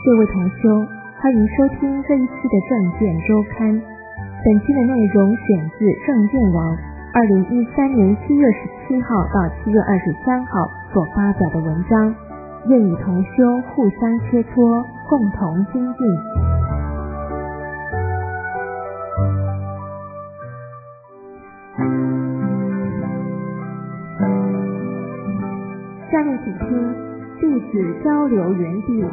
各位同修，欢迎收听这一期的正见周刊。本期的内容选自正见网2013年7月17号到7月23号所发表的文章，愿与同修互相切磋，共同精进。下面请听弟子交流园地。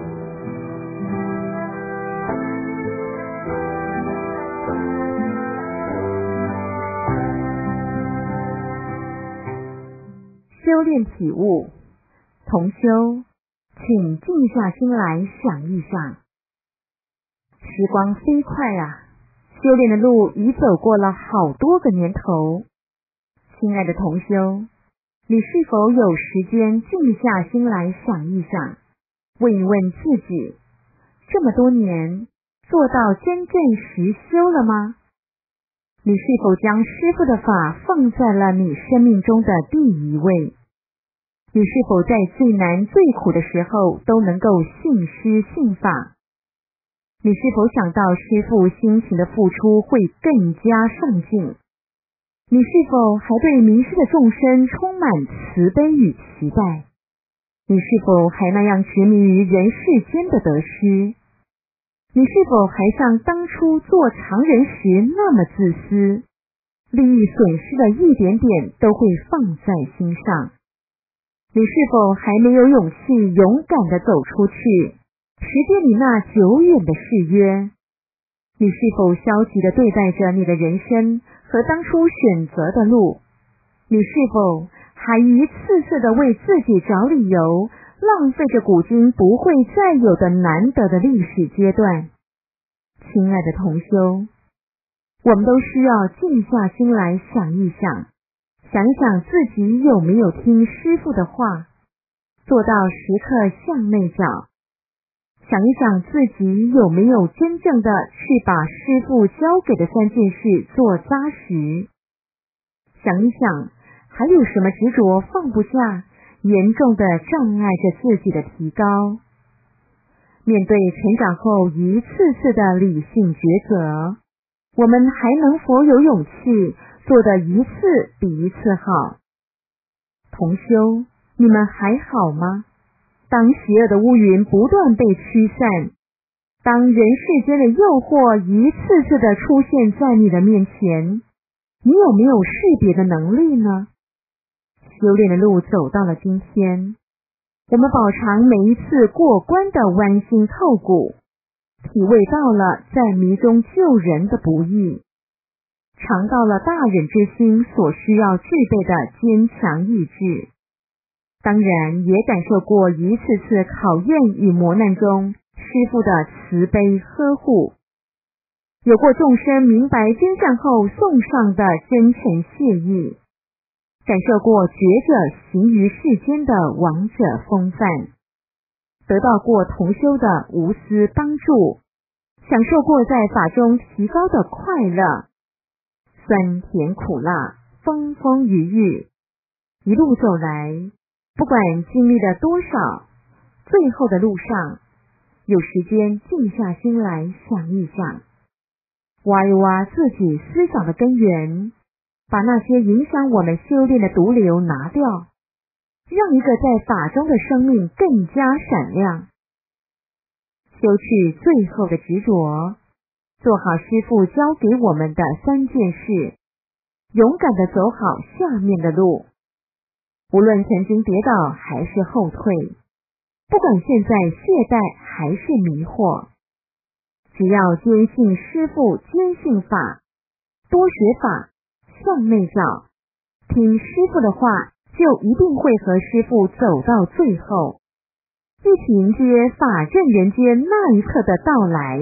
修炼体悟，同修，请静下心来想一想。时光飞快啊，修炼的路已走过了好多个年头。亲爱的同修，你是否有时间静下心来想一想，问一问自己，这么多年做到真正实修了吗？你是否将师父的法放在了你生命中的第一位？你是否在最难最苦的时候都能够信师信法？你是否想到师父辛勤的付出会更加上进？你是否还对迷失的众生充满慈悲与期待？你是否还那样执迷于人世间的得失？你是否还像当初做常人时那么自私，利益损失的一点点都会放在心上？你是否还没有勇气勇敢地走出去，实践你那久远的誓约？你是否消极地对待着你的人生和当初选择的路？你是否还一次次地为自己找理由，浪费着古今不会再有的难得的历史阶段？亲爱的同修，我们都需要静下心来想一想，想一想自己有没有听师父的话，做到时刻向内找，想一想自己有没有真正的去把师父交给的3件事做扎实，想一想还有什么执着放不下，严重的障碍着自己的提高。面对成长后一次次的理性抉择，我们还能否有勇气做得一次比一次好？同修，你们还好吗？当邪恶的乌云不断被驱散，当人世间的诱惑一次次的出现在你的面前，你有没有识别的能力呢？修炼的路走到了今天，我们饱尝每一次过关的剜心透骨，体味到了在迷中救人的不易，尝到了大忍之心所需要具备的坚强意志，当然也感受过一次次考验与磨难中师父的慈悲呵护，有过众生明白真相后送上的真诚谢意，感受过觉者行于世间的王者风范，得到过同修的无私帮助，享受过在法中提高的快乐，酸甜苦辣，风风雨雨，一路走来，不管经历了多少，最后的路上，有时间静下心来想一想，挖一挖自己思想的根源，把那些影响我们修炼的毒瘤拿掉，让一个在法中的生命更加闪亮。修去最后的执着，做好师父教给我们的3件事，勇敢地走好下面的路。无论曾经跌倒还是后退，不管现在懈怠还是迷惑，只要坚信师父，坚信法，多学法，向内找，听师父的话，就一定会和师父走到最后，一起迎接法正人间那一刻的到来。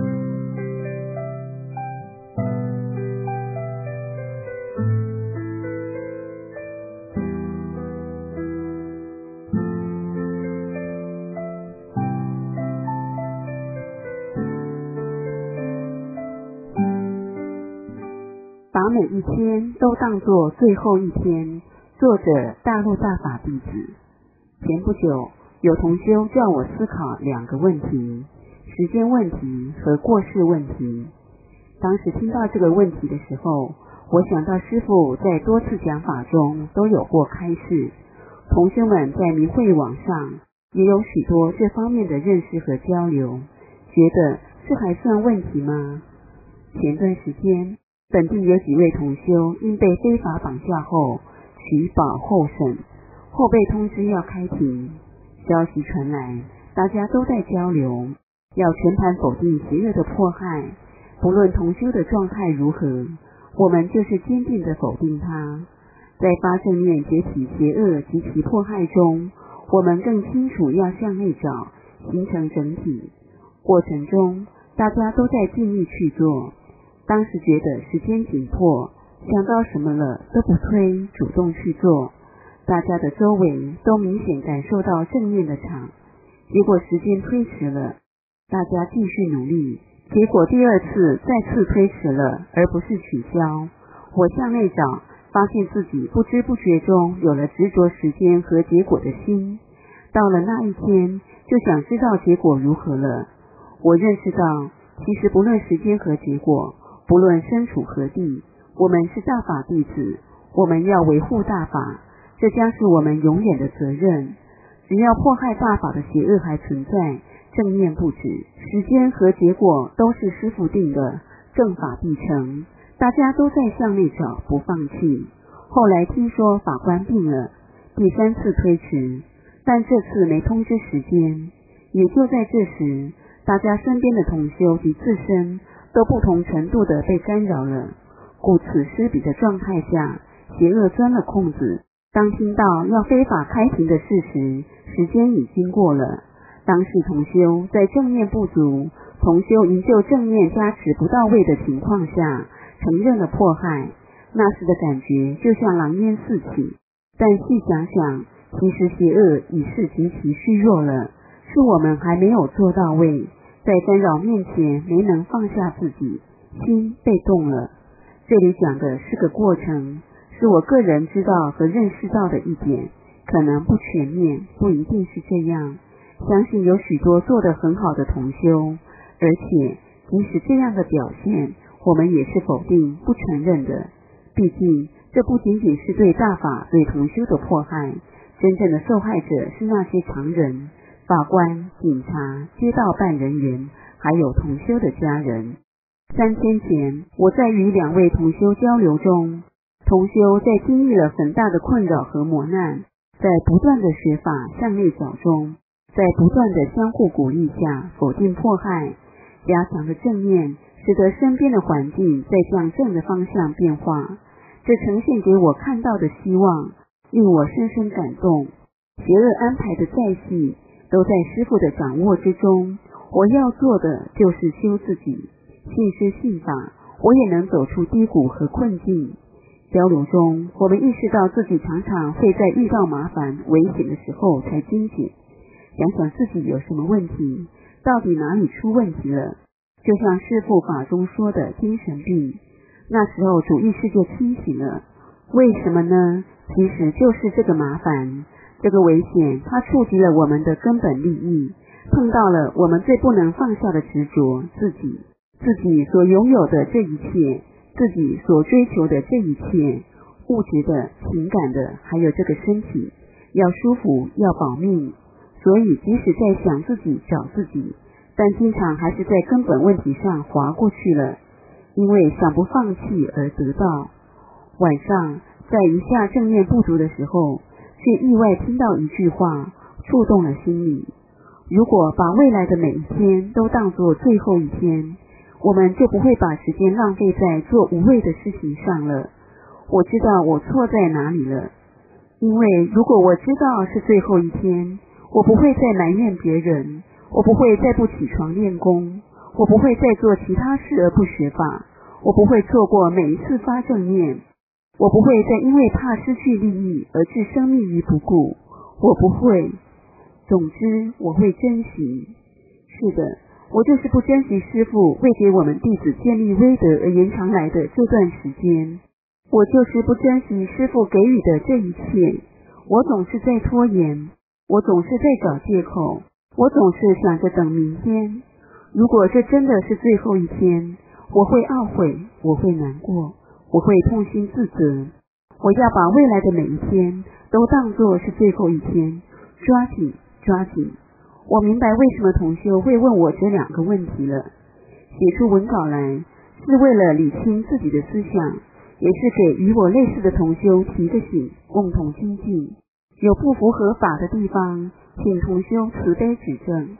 把每一天都当作最后一天。作者大陆大法弟子。前不久有同修叫我思考2个问题： 时间问题和过世问题。当时听到这个问题的时候，我想到师父在多次讲法中都有过开示，同修们在明慧网上也有许多这方面的认识和交流，觉得这还算问题吗？前段时间本地有几位同修因被非法绑架后取保候审，后被通知要开庭，消息传来，大家都在交流，要全盘否定邪恶的迫害，不论同修的状态如何，我们就是坚定地否定它。在发正念解体邪恶及其迫害中，我们更清楚要向内找，形成整体。过程中大家都在尽力去做，当时觉得时间紧迫，想到什么了都不推，主动去做。大家的周围都明显感受到正念的场，结果时间推迟了，大家继续努力，结果第二次再次推迟了，而不是取消。我向内找，发现自己不知不觉中有了执着时间和结果的心，到了那一天就想知道结果如何了。我认识到，其实不论时间和结果，不论身处何地，我们是大法弟子，我们要维护大法，这将是我们永远的责任。只要迫害大法的邪恶还存在，正念不止，时间和结果都是师父定的，正法必成。大家都在向内找，不放弃。后来听说法官病了，第3次推迟，但这次没通知时间。也就在这时，大家身边的同修及自身都不同程度的被干扰了，故此失彼的状态下，邪恶钻了空子。当听到要非法开庭的事实，时间已经过了。当事同修在正念不足，同修营救正念加持不到位的情况下，承认了迫害，那时的感觉就像狼烟四起。但细想想，其实邪恶已是极其虚弱了，是我们还没有做到位，在干扰面前没能放下自己，心被动了。这里讲的是个过程，是我个人知道和认识到的一点，可能不全面，不一定是这样。相信有许多做得很好的同修，而且即使这样的表现，我们也是否定不承认的。毕竟这不仅仅是对大法对同修的迫害，真正的受害者是那些常人、法官、警察、街道办人员，还有同修的家人。3天前，我在与2位同修交流中，同修在经历了很大的困扰和磨难，在不断的学法向内找中，在不断的相互鼓励下否定迫害，加强的正念使得身边的环境在向正的方向变化。这呈现给我看到的希望令我深深感动。邪恶安排的再细都在师父的掌握之中，我要做的就是修自己，信师信法，我也能走出低谷和困境。交流中，我们意识到自己常常会在遇到麻烦危险的时候才惊觉，想想自己有什么问题，到底哪里出问题了。就像师父法中说的精神病，那时候主意识就清醒了。为什么呢？其实就是这个麻烦，这个危险，它触及了我们的根本利益，碰到了我们最不能放下的执着，自己所拥有的这一切，自己所追求的这一切，物质的、情感的，还有这个身体，要舒服，要保命。所以即使在想自己找自己，但经常还是在根本问题上滑过去了，因为想不放弃而得到。晚上在一下正念不足的时候，却意外听到一句话，触动了心里。如果把未来的每一天都当作最后一天，我们就不会把时间浪费在做无谓的事情上了。我知道我错在哪里了，因为如果我知道是最后一天，我不会再埋怨别人，我不会再不起床练功，我不会再做其他事而不学法，我不会错过每一次发正念，我不会再因为怕失去利益而置生命于不顾，我不会。总之，我会珍惜。是的，我就是不珍惜师父为给我们弟子建立威德而延长来的这段时间，我就是不珍惜师父给予的这一切。我总是在拖延，我总是在找借口，我总是想着等明天。 如果这真的是最后一天，我会懊悔，我会难过，我会痛心自责。我要把未来的每一天都当作是最后一天，抓紧抓紧。我明白为什么同修会问我这2个问题了。写出文稿来是为了理清自己的思想，也是给与我类似的同修提个醒，共同精进。有不符合法的地方，请同修慈悲指正。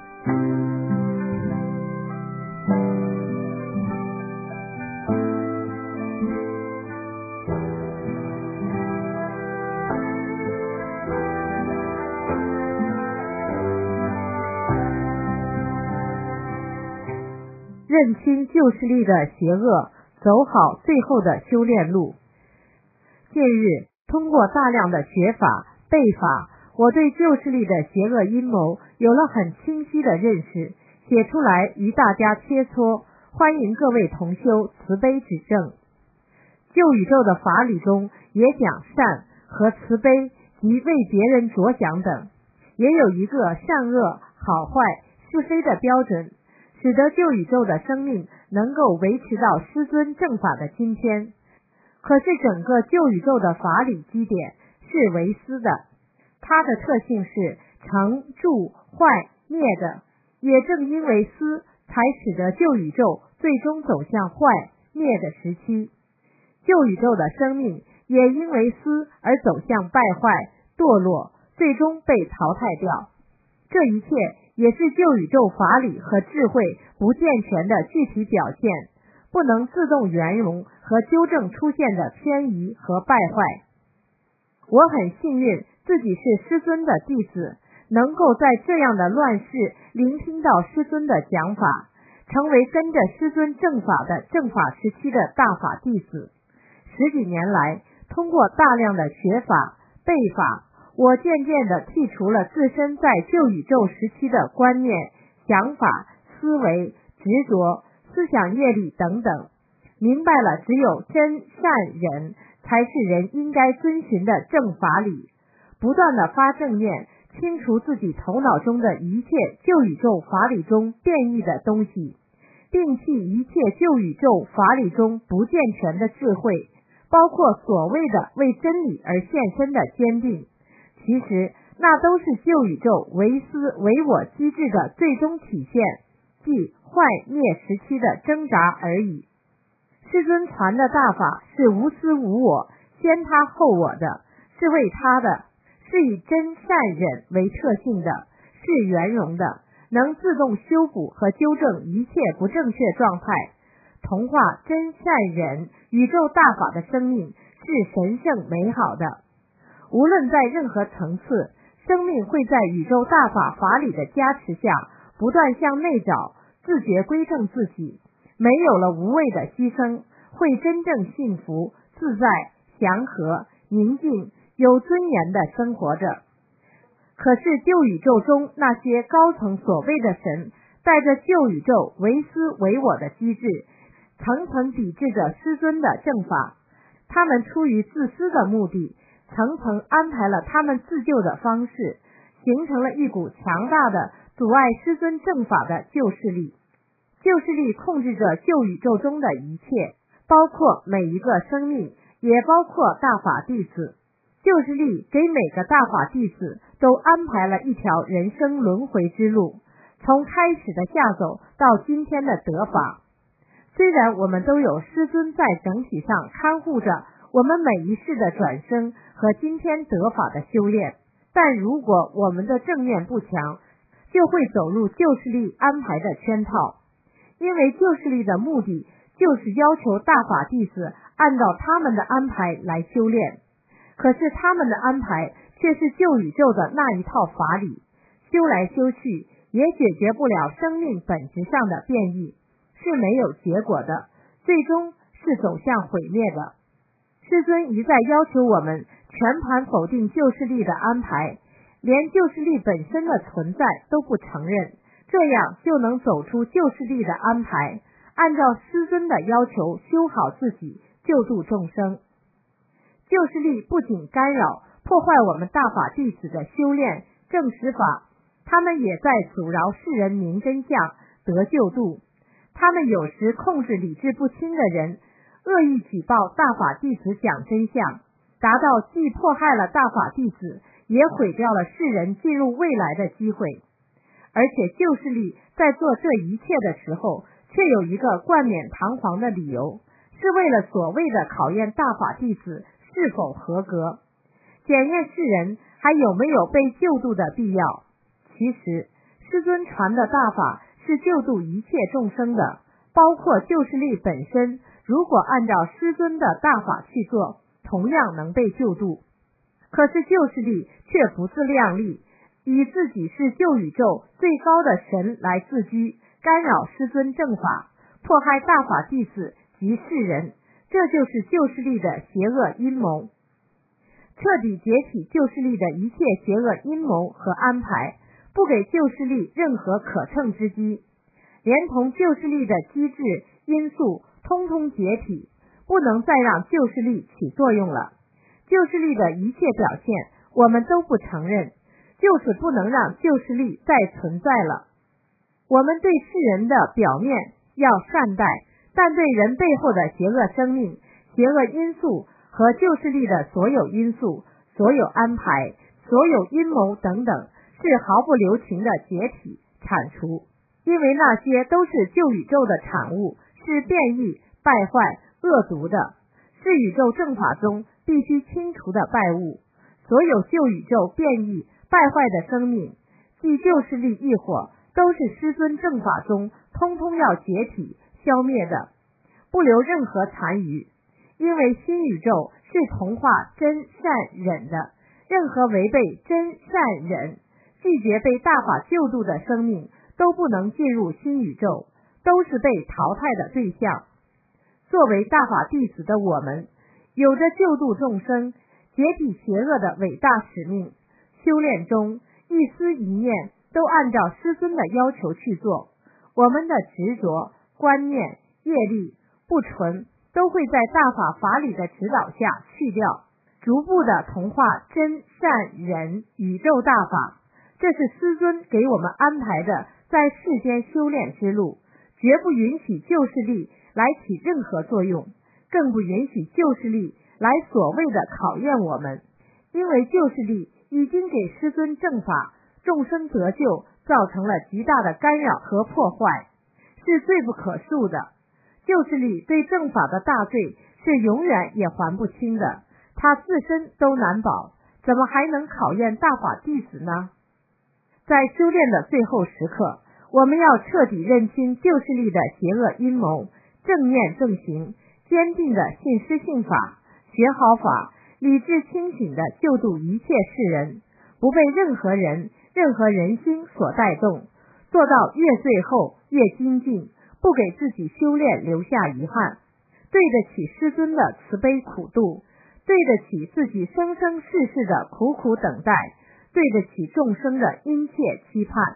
认清旧势力的邪恶，走好最后的修炼路。近日，通过大量的学法、背法，我对旧势力的邪恶阴谋有了很清晰的认识，写出来与大家切磋，欢迎各位同修慈悲指正。旧宇宙的法理中也讲善和慈悲及为别人着想等，也有一个善恶、好坏、是非的标准，使得旧宇宙的生命能够维持到师尊正法的今天。可是整个旧宇宙的法理基点是唯思的，它的特性是成、住、坏、灭的，也正因为思，才使得旧宇宙最终走向坏、灭的时期。旧宇宙的生命也因为思而走向败坏、堕落，最终被淘汰掉。这一切也是旧宇宙法理和智慧不健全的具体表现，不能自动圆融和纠正出现的偏移和败坏。我很幸运自己是师尊的弟子，能够在这样的乱世聆听到师尊的讲法，成为跟着师尊正法的正法时期的大法弟子。10几年来，通过大量的学法、背法，我渐渐地剔除了自身在旧宇宙时期的观念、想法、思维、执着、思想业力等等，明白了只有真善忍才是人应该遵循的正法理，不断地发正念，清除自己头脑中的一切旧宇宙法理中变异的东西，摒弃一切旧宇宙法理中不健全的智慧，包括所谓的为真理而现身的坚定。其实那都是旧宇宙唯私唯我机制的最终体现，即坏灭时期的挣扎而已。师尊传的大法是无私无我，先他后我的，是为他的，是以真善忍为特性的，是圆融的，能自动修补和纠正一切不正确状态。同化真善忍宇宙大法的生命是神圣美好的。无论在任何层次，生命会在宇宙大法法理的加持下，不断向内找，自觉归正自己，没有了无谓的牺牲，会真正幸福、自在、祥和、宁静、有尊严地生活着。可是旧宇宙中那些高层所谓的神，带着旧宇宙唯私唯我的机制，层层抵制着师尊的正法，他们出于自私的目的，层层安排了他们自救的方式，形成了一股强大的阻碍师尊正法的旧势力。旧势力控制着旧宇宙中的一切，包括每一个生命，也包括大法弟子。旧势力给每个大法弟子都安排了一条人生轮回之路，从开始的下走到今天的得法。虽然我们都有师尊在整体上看护着我们每一世的转生和今天得法的修炼，但如果我们的正念不强，就会走入旧势力安排的圈套。因为旧势力的目的就是要求大法弟子按照他们的安排来修炼，可是他们的安排却是旧宇宙的那一套法理，修来修去也解决不了生命本质上的变异，是没有结果的，最终是走向毁灭的。师尊一再要求我们全盘否定旧势力的安排，连旧势力本身的存在都不承认，这样就能走出旧势力的安排，按照师尊的要求修好自己，救度众生。旧势力不仅干扰破坏我们大法弟子的修炼正实法，他们也在阻挠世人明真相，得得救度。他们有时控制理智不清的人，恶意举报大法弟子讲真相，达到既迫害了大法弟子，也毁掉了世人进入未来的机会。而且旧势力在做这一切的时候，却有一个冠冕堂皇的理由，是为了所谓的考验大法弟子是否合格，检验世人还有没有被救度的必要。其实师尊传的大法是救度一切众生的，包括旧势力本身，如果按照师尊的大法去做，同样能被救度。可是旧势力却不自量力，以自己是旧宇宙最高的神来自居，干扰师尊正法，迫害大法弟子及世人，这就是旧势力的邪恶阴谋。彻底解体旧势力的一切邪恶阴谋和安排，不给旧势力任何可乘之机，连同旧势力的机制因素通通解体，不能再让旧势力起作用了。旧势力的一切表现我们都不承认，就是不能让旧势力再存在了。我们对世人的表面要善待，但对人背后的邪恶生命、邪恶因素和旧势力的所有因素、所有安排、所有阴谋等等，是毫不留情的解体铲除，因为那些都是旧宇宙的产物，是变异、败坏、恶毒的，是宇宙正法中必须清除的败物。所有旧宇宙变异、败坏的生命，即旧势力异火，都是师尊正法中通通要解体消灭的，不留任何残余。因为新宇宙是同化真善忍的，任何违背真善忍、拒绝被大法救度的生命都不能进入新宇宙，都是被淘汰的对象。作为大法弟子的我们，有着救度众生、解体邪恶的伟大使命。修炼中一丝一念都按照师尊的要求去做，我们的执着、观念、业力不纯，都会在大法法理的指导下去掉，逐步的同化真善忍宇宙大法。这是师尊给我们安排的在世间修炼之路，绝不允许旧势力来起任何作用，更不允许旧势力来所谓的考验我们。因为旧势力已经给师尊正法、众生得救造成了极大的干扰和破坏，是罪不可恕的。旧势力对正法的大罪是永远也还不清的，他自身都难保，怎么还能考验大法弟子呢？在修炼的最后时刻，我们要彻底认清旧势力的邪恶阴谋，正念正行，坚定的信师信法，学好法，理智清醒的救度一切世人，不被任何人、任何人心所带动，做到越最后越精进，不给自己修炼留下遗憾，对得起师尊的慈悲苦度，对得起自己生生世世的苦苦等待，对得起众生的殷切期盼。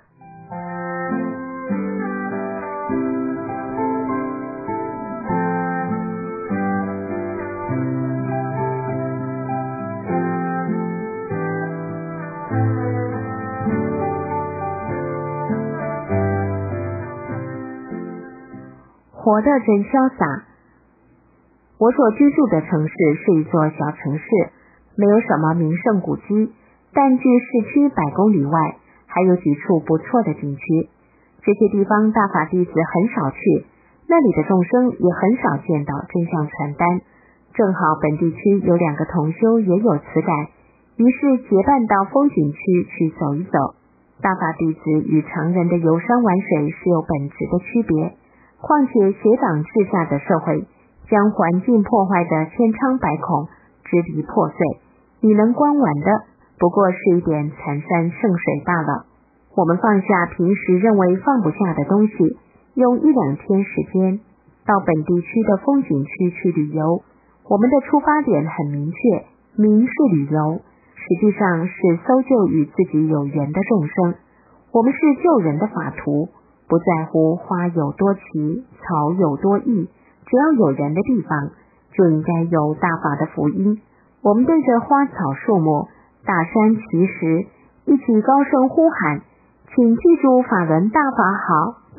活得真潇洒。我所居住的城市是一座小城市，没有什么名胜古迹，但距市区100公里外还有几处不错的景区。这些地方大法弟子很少去，那里的众生也很少见到真相传单。正好本地区有2个同修也有此感，于是结伴到风景区去走一走。大法弟子与常人的游山玩水是有本质的区别，况且邪党治下的社会将环境破坏的千疮百孔，支离破碎，你能观玩的不过是一点残山剩水罢了。我们放下平时认为放不下的东西，用1-2天时间到本地区的风景区去旅游。我们的出发点很明确，名是旅游，实际上是搜救与自己有缘的众生。我们是救人的法徒，不在乎花有多奇，草有多异，只要有人的地方就应该有大法的福音。我们对着花草树木、大山奇石一起高声呼喊，请记住法轮大法好，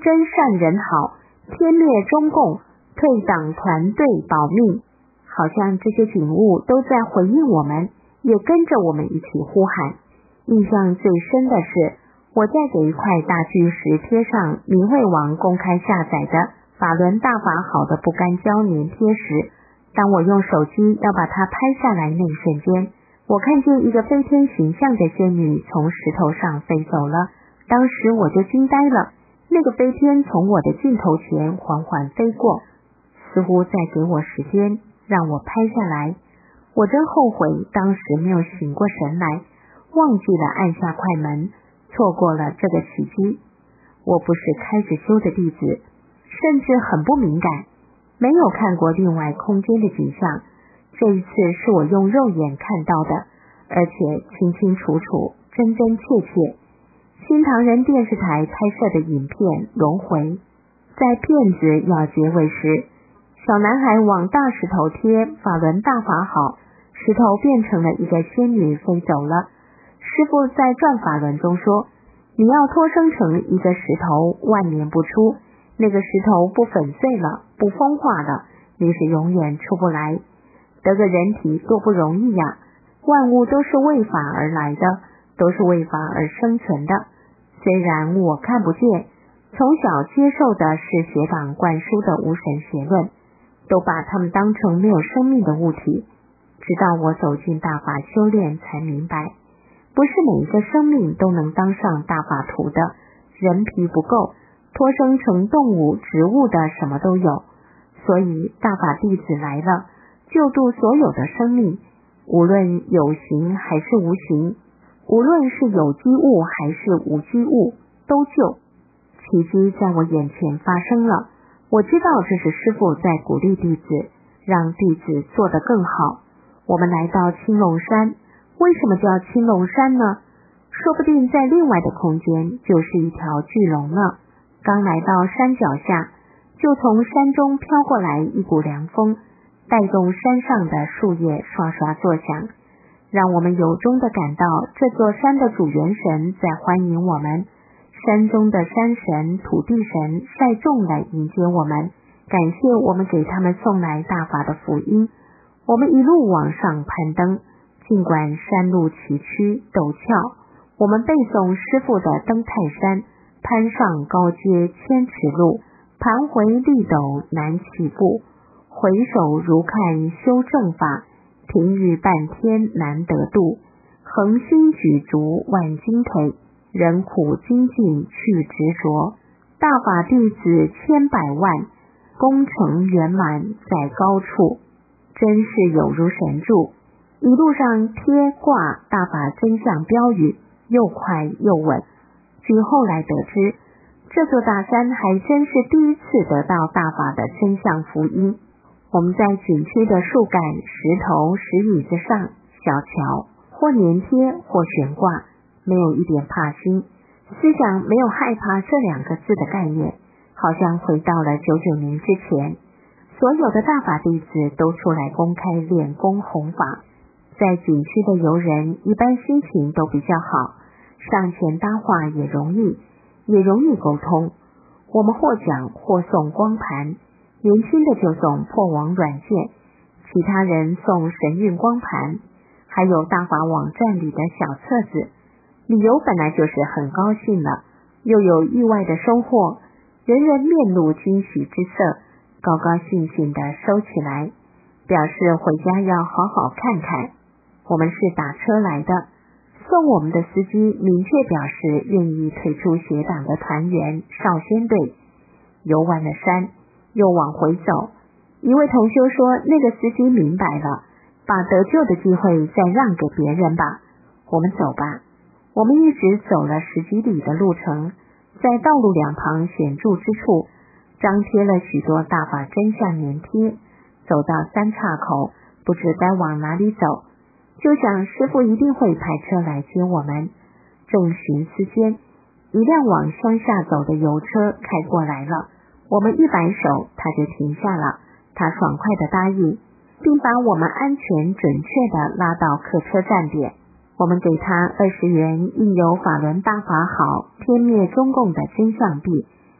真善人好，天灭中共，退党团队保命。好像这些景物都在回应我们，也跟着我们一起呼喊。印象最深的是，我在给一块大巨石贴上明慧网公开下载的法轮大法好的不干胶粘贴时，当我用手机要把它拍下来那一瞬间，我看见一个飞天形象的仙女从石头上飞走了。当时我就惊呆了，那个飞天从我的镜头前缓缓飞过，似乎在给我时间让我拍下来。我真后悔当时没有醒过神来，忘记了按下快门，错过了这个奇迹。我不是开着修的弟子，甚至很不敏感，没有看过另外空间的景象。这一次是我用肉眼看到的，而且清清楚楚，真真切切。新唐人电视台拍摄的影片轮回，在片子要结尾时，小男孩往大石头贴法轮大法好，石头变成了一个仙女飞走了。师父在转法轮中说，你要托生成一个石头，万年不出，那个石头不粉碎了，不风化了，你是永远出不来。得个人体多不容易呀！万物都是为法而来的，都是为法而生存的。虽然我看不见，从小接受的是学党灌输的无神学论，都把它们当成没有生命的物体。直到我走进大法修炼，才明白，不是每一个生命都能当上大法徒的，人皮不够，托生成动物、植物的什么都有。所以大法弟子来了，救度所有的生命，无论有形还是无形，无论是有机物还是无机物，都救。奇迹在我眼前发生了，我知道这是师父在鼓励弟子，让弟子做得更好。我们来到青龙山，为什么叫青龙山呢？说不定在另外的空间就是一条巨龙呢。刚来到山脚下，就从山中飘过来一股凉风，带动山上的树叶刷刷作响，让我们由衷地感到这座山的主元神在欢迎我们。山中的山神、土地神率众来迎接我们，感谢我们给他们送来大法的福音。我们一路往上攀登，尽管山路崎岖陡峭，我们背诵师父的登泰山，攀上高阶千尺路，盘回立斗难起步，回首如看修正法，平日半天难得度，恒心举足万斤腿，人苦精进去执着，大法弟子千百万，功成圆满在高处，真是有如神助。一路上贴挂大法真相标语，又快又稳。据后来得知，这座大山还真是第一次得到大法的真相福音。我们在景区的树干、石头、石椅子上、小桥，或粘贴或悬挂，没有一点怕心，思想没有害怕这两个字的概念，好像回到了99年之前。所有的大法弟子都出来公开练功弘法，在景区的游人一般心情都比较好，上前搭话也容易沟通。我们或讲或送光盘，年轻的就送破网软件，其他人送神韵光盘，还有大法网站里的小册子。理由本来就是很高兴了，又有意外的收获，人人面露惊喜之色，高高兴兴地收起来，表示回家要好好看看。我们是打车来的，送我们的司机明确表示愿意退出学党的团员少先队。游完了山，又往回走，一位同修说那个司机明白了，把得救的机会再让给别人吧，我们走吧。我们一直走了10几里的路程，在道路两旁显著之处张贴了许多大法真相粘贴，走到三岔口，不知该往哪里走，就想师父一定会派车来接我们。正寻思间，一辆往乡下走的油车开过来了，我们一摆手，他就停下了。他爽快地答应，并把我们安全准确地拉到客车站点。我们给他20元印有法轮大法好天灭中共的真相币，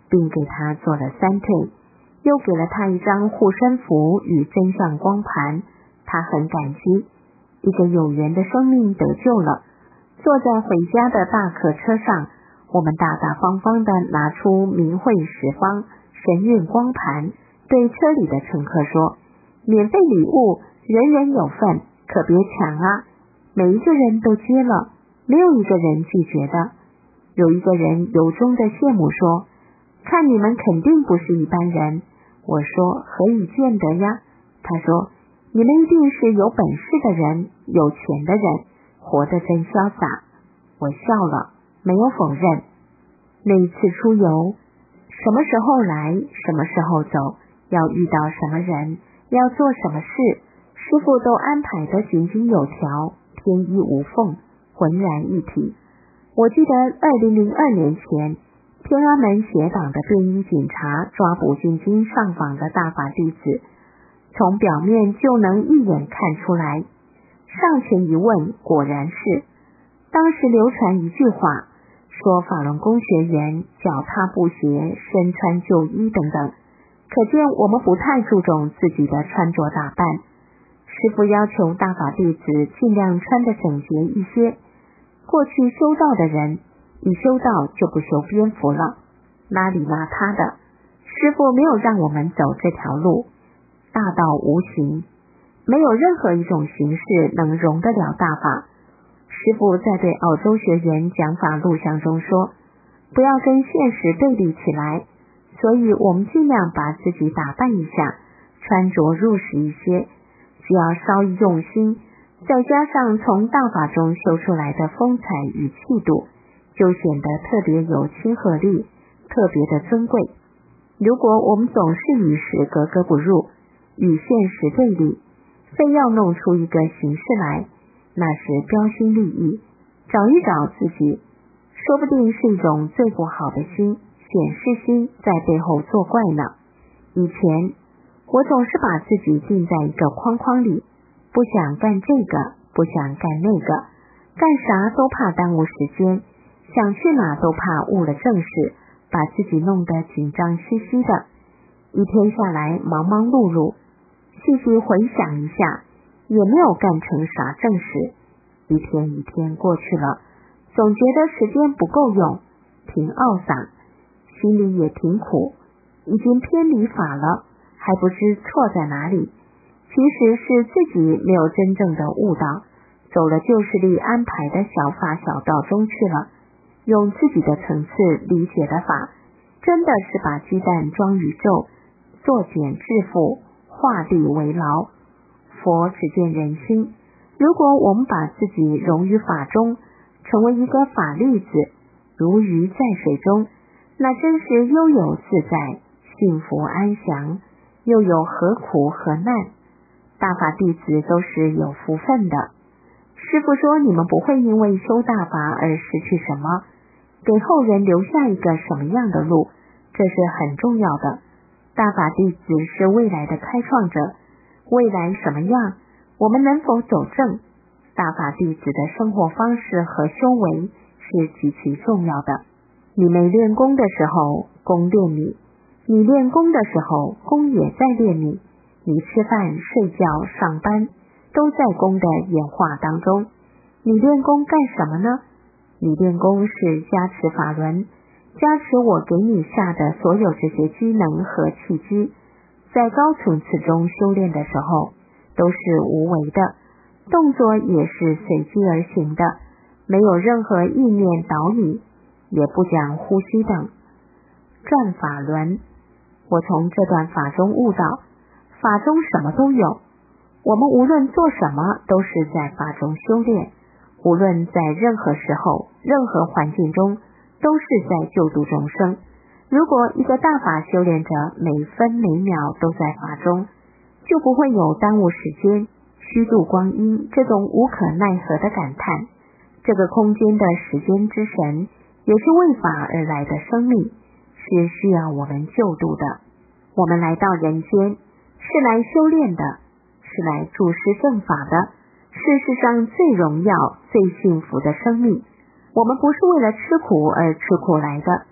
并给他做了3退，又给了他一张护身符与真相光盘。他很感激，一个有缘的生命得救了。坐在回家的大客车上，我们大大方方地拿出明慧十方神韵光盘，对车里的乘客说，免费礼物人人有份，可别抢啊。每一个人都接了，没有一个人拒绝的。有一个人由衷的羡慕说，看你们肯定不是一般人。我说，何以见得呀？他说，你们一定是有本事的人，有钱的人，活得真潇洒。我笑了，没有否认。那一次出游，什么时候来，什么时候走，要遇到什么人，要做什么事，师父都安排得井井有条，天衣无缝，浑然一体。我记得2002年前，天安门协党的便衣警察抓捕进京上访的大法弟子，从表面就能一眼看出来。上前一问，果然是。当时流传一句话，说法轮功学员脚踏布鞋，身穿旧衣等等，可见我们不太注重自己的穿着打扮。师父要求大法弟子尽量穿得整洁一些。过去修道的人一修道就不修边幅了，邋里邋遢的。师父没有让我们走这条路，大道无形，没有任何一种形式能容得了大法。师父在对澳洲学员讲法录像中说，不要跟现实对立起来，所以我们尽量把自己打扮一下，穿着入时一些，只要稍一用心，再加上从大法中修出来的风采与气度，就显得特别有亲和力，特别的尊贵。如果我们总是与时格格不入，与现实对立，非要弄出一个形式来，那是标新立异，找一找自己，说不定是一种最不好的心，显示心在背后作怪呢。以前我总是把自己定在一个框框里，不想干这个，不想干那个，干啥都怕耽误时间，想去哪都怕误了正事，把自己弄得紧张兮兮的。一天下来忙忙碌碌，细细回想一下，也没有干成啥正事。一天一天过去了，总觉得时间不够用，挺懊丧，心里也挺苦，已经偏离法了，还不知错在哪里。其实是自己没有真正的悟道，走了旧势力安排的小法小道中去了，用自己的层次理解的法，真的是把鸡蛋装宇宙，作茧致富，画地为牢。佛只见人心，如果我们把自己融于法中，成为一个法粒子，如鱼在水中，那真是悠游自在，幸福安详，又有何苦何难。大法弟子都是有福分的。师父说，你们不会因为修大法而失去什么，给后人留下一个什么样的路，这是很重要的。大法弟子是未来的开创者，未来什么样，我们能否走正，大法弟子的生活方式和修为是极其重要的。你没练功的时候，功练你；你练功的时候，功也在练你。你吃饭、睡觉、上班，都在功的演化当中。你练功干什么呢？你练功是加持法轮，加持我给你下的所有这些机能和气机。在高层次中修炼的时候，都是无为的，动作也是随机而行的，没有任何意念导引，也不讲呼吸等。转法轮，我从这段法中悟到，法中什么都有，我们无论做什么都是在法中修炼，无论在任何时候、任何环境中，都是在救度众生。如果一个大法修炼者每分每秒都在法中，就不会有耽误时间、虚度光阴这种无可奈何的感叹。这个空间的时间之神，也是为法而来的生命，是需要我们救度的。我们来到人间，是来修炼的，是来注释正法的，是世上最荣耀、最幸福的生命。我们不是为了吃苦而吃苦来的，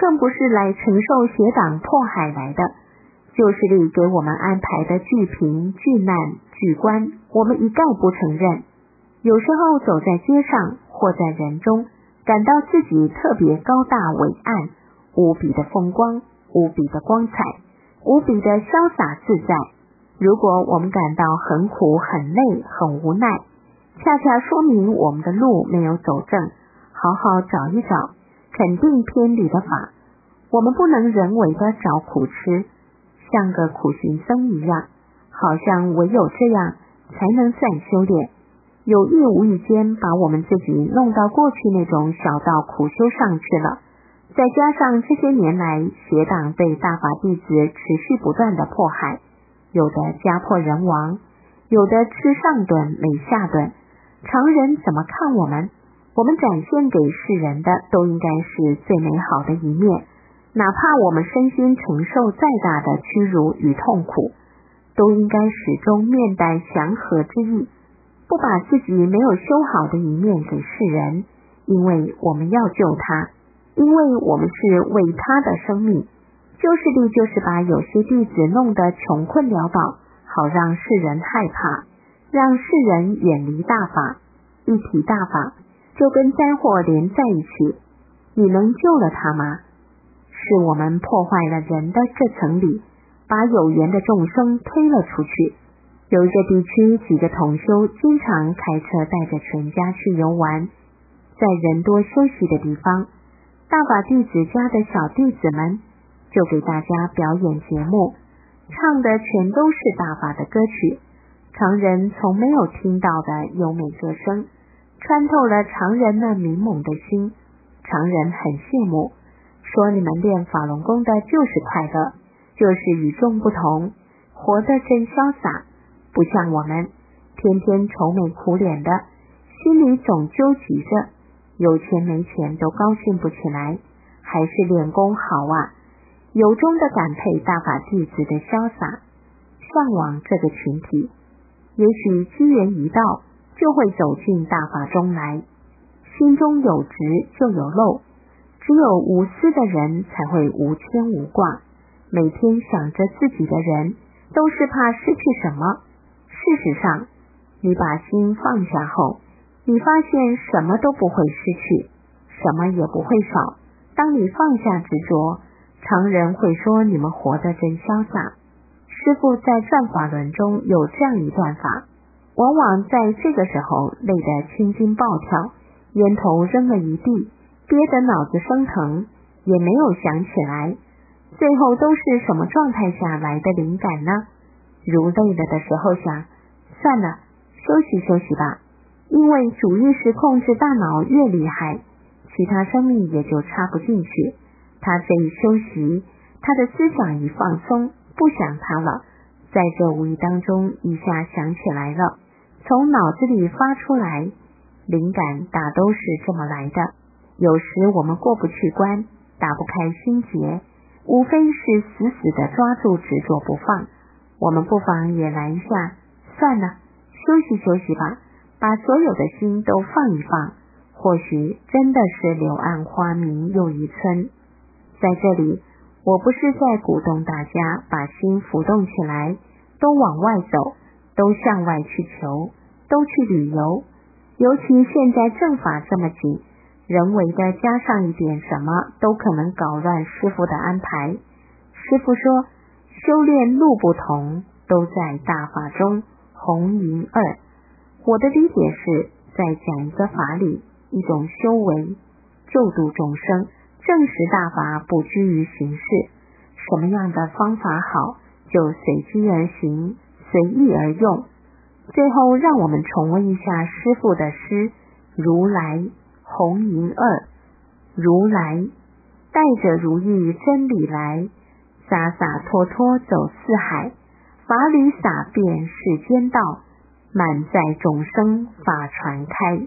更不是来承受邪党迫害来的。旧势力给我们安排的巨贫、巨难、巨关，我们一概不承认。有时候走在街上或在人中，感到自己特别高大伟岸，无比的风光，无比的光彩，无比的潇洒自在。如果我们感到很苦、很累、很无奈，恰恰说明我们的路没有走正，好好找一找，肯定偏离的法。我们不能人为的找苦吃，像个苦行僧一样，好像唯有这样才能算修炼，有意无意间把我们自己弄到过去那种小道苦修上去了。再加上这些年来邪党对大法弟子持续不断的迫害，有的家破人亡，有的吃上顿没下顿，常人怎么看我们？我们展现给世人的都应该是最美好的一面，哪怕我们身心承受再大的屈辱与痛苦，都应该始终面带祥和之意，不把自己没有修好的一面给世人，因为我们要救他，因为我们是为他的生命。旧势力就是把有些弟子弄得穷困潦倒，好让世人害怕，让世人远离大法。一提大法，就跟灾祸连在一起，你能救了他吗？是我们破坏了人的这层理，把有缘的众生推了出去。有一个地区几个同修经常开车带着全家去游玩，在人多休息的地方，大法弟子家的小弟子们就给大家表演节目，唱的全都是大法的歌曲，常人从没有听到的优美歌声，穿透了常人那迷蒙的心。常人很羡慕，说你们练法轮功的就是快乐，就是与众不同，活得真潇洒，不像我们天天愁眉苦脸的，心里总纠结着，有钱没钱都高兴不起来，还是练功好啊，由衷的感佩大法弟子的潇洒，向往这个群体。也许机缘一到，就会走进大法中来。心中有执就有漏，只有无私的人才会无牵无挂，每天想着自己的人都是怕失去什么。事实上，你把心放下后，你发现什么都不会失去，什么也不会少。当你放下执着，常人会说你们活得真潇洒。师父在转法轮中有这样一段法，往往在这个时候累得青筋暴跳，烟头扔了一地，憋得脑子生疼，也没有想起来，最后都是什么状态下来的灵感呢？如累了的时候想，算了，休息休息吧，因为主意识控制大脑越厉害，其他生命也就插不进去。他这一休息，他的思想一放松，不想他了，在这无意当中一下想起来了，从脑子里发出来。灵感大都是这么来的，有时我们过不去关，打不开心结，无非是死死地抓住执着不放。我们不妨也来一下，算了，休息休息吧，把所有的心都放一放，或许真的是柳暗花明又一村。在这里，我不是在鼓动大家把心浮动起来，都往外走，都向外去求，都去旅游。尤其现在正法这么紧，人为的加上一点什么都可能搞乱师父的安排。师父说，修炼路不同，都在大法中，红银二。我的理解是在讲一个法理，一种修为，救度众生，正实大法不拘于形式，什么样的方法好，就随机而行，随意而用。最后让我们重温一下师父的诗，如来红银二。如来带着如意真理来，洒洒脱脱走四海，法理洒遍世间道，满载众生法传开。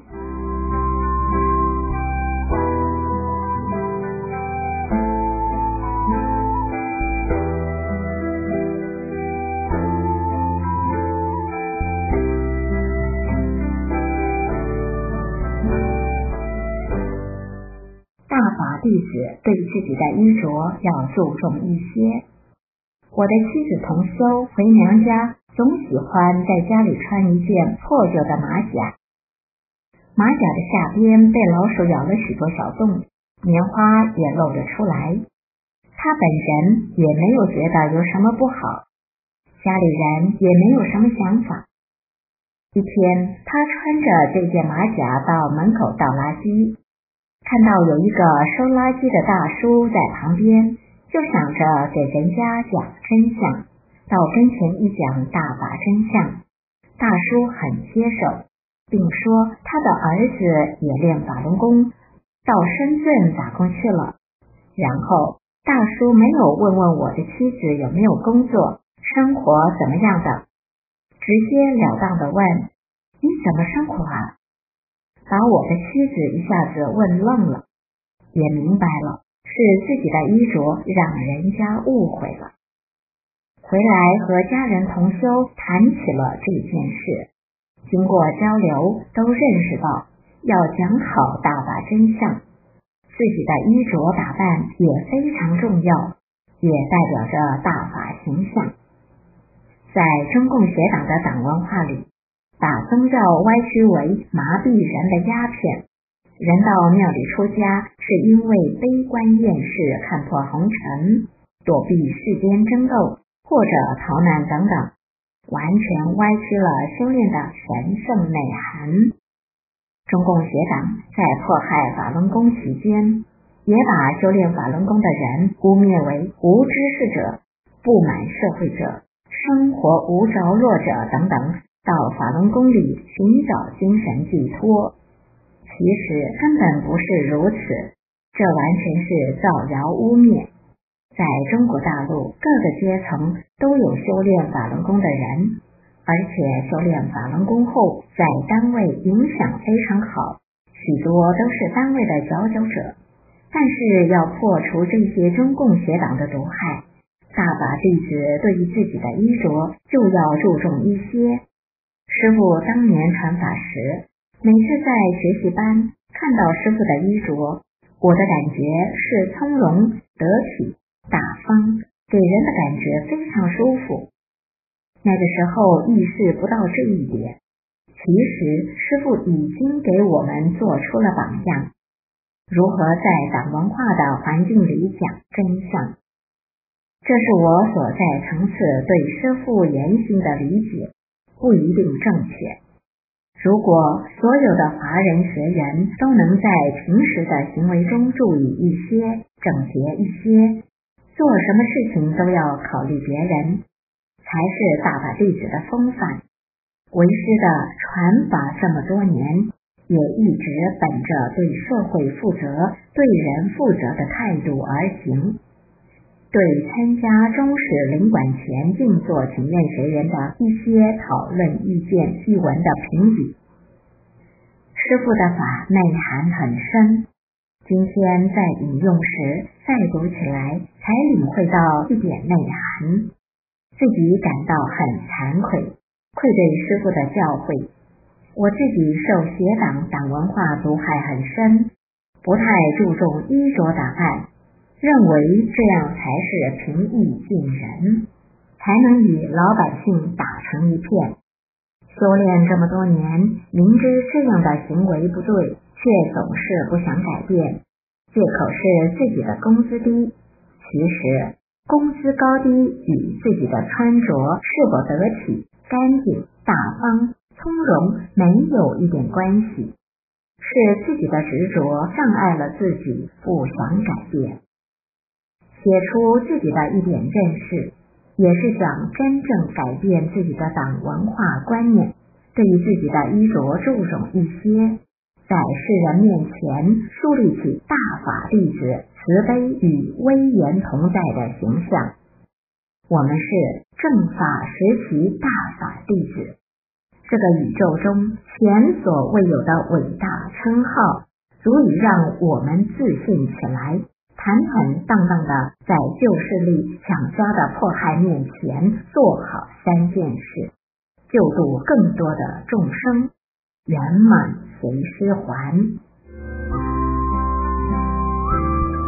弟子对自己的衣着要注重一些。我的妻子同修回娘家总喜欢在家里穿一件破旧的马甲，马甲的下边被老鼠咬了许多小洞，棉花也露了出来。他本人也没有觉得有什么不好，家里人也没有什么想法。一天，他穿着这件马甲到门口倒垃圾，看到有一个收垃圾的大叔在旁边，就想着给人家讲真相，到跟前一讲大法真相。大叔很接受，并说他的儿子也练法轮功，到深圳打工去了。然后大叔没有问我的妻子有没有工作，生活怎么样的，直截了当地问：你怎么生活啊？把我的妻子一下子问愣了，也明白了是自己的衣着让人家误会了。回来和家人同修谈起了这件事，经过交流都认识到要讲好大法真相，自己的衣着打扮也非常重要，也代表着大法形象。在中共协党的党文化里，把宗教歪曲为麻痹人的鸦片，人到庙里出家是因为悲观厌世，看破红尘，躲避世间争斗或者逃难等等，完全歪曲了修炼的神圣内涵。中共协党在迫害法轮功期间，也把修炼法轮功的人污蔑为无知识者、不满社会者、生活无着落者等等，到法轮功里寻找精神寄托。其实根本不是如此，这完全是造谣污蔑。在中国大陆各个阶层都有修炼法轮功的人，而且修炼法轮功后在单位影响非常好，许多都是单位的佼佼者。但是要破除这些中共协党的毒害，大法弟子对于自己的衣着就要注重一些。师父当年传法时，每次在学习班看到师父的衣着，我的感觉是从容得体大方，给人的感觉非常舒服。那个时候意识不到这一点，其实师父已经给我们做出了榜样，如何在党文化的环境里讲真相。这是我所在层次对师父言行的理解，不一定正确。如果所有的华人学员都能在平时的行为中注意一些，整洁一些，做什么事情都要考虑别人，才是大法弟子的风范。为师的传法这么多年，也一直本着对社会负责、对人负责的态度而行。对参加中史领馆前静坐请愿学员的一些讨论意见译文的评语，师父的法内涵很深，今天在引用时再读起来才领会到一点内涵，自己感到很惭愧，愧对师父的教诲。我自己受协党党文化毒害很深，不太注重衣着打扮，认为这样才是平易近人，才能与老百姓打成一片。修炼这么多年，明知这样的行为不对，却总是不想改变，借口是自己的工资低。其实工资高低与自己的穿着是否得体、干净、大方、从容没有一点关系，是自己的执着障碍了自己，不想改变。写出自己的一点认识，也是想真正改变自己的党文化观念，对于自己的衣着注重一些，在世人面前树立起大法弟子慈悲与威严同在的形象。我们是正法时期大法弟子，这个宇宙中前所未有的伟大称号，足以让我们自信起来，坦坦荡荡的在旧势力抢家的迫害面前做好三件事，救度更多的众生，圆满随师还。